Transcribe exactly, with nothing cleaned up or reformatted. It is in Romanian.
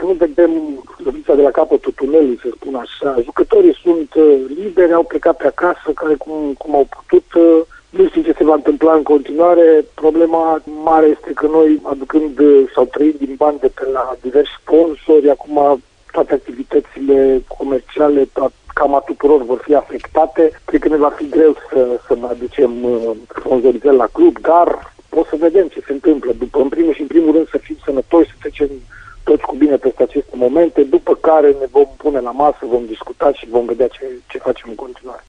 că nu vedem lumința de la capătul tunelului, să spun așa. Jucătorii sunt uh, liberi, au plecat pe acasă, care cum, cum au putut. Uh, nu știu ce se va întâmpla în continuare. Problema mare este că noi, aducând uh, sau trăind din bani de pe la diversi sponsori, acum toate activitățile comerciale, toate, cam a tuturor vor fi afectate. Cred că ne va fi greu să, să ne aducem uh, sponsorizări la club, dar o să vedem ce se întâmplă. După, în primul și în primul rând, să fim sănătoși, să trecem toți cu bine peste aceste momente, după care ne vom pune la masă, vom discuta și vom vedea ce, ce facem în continuare.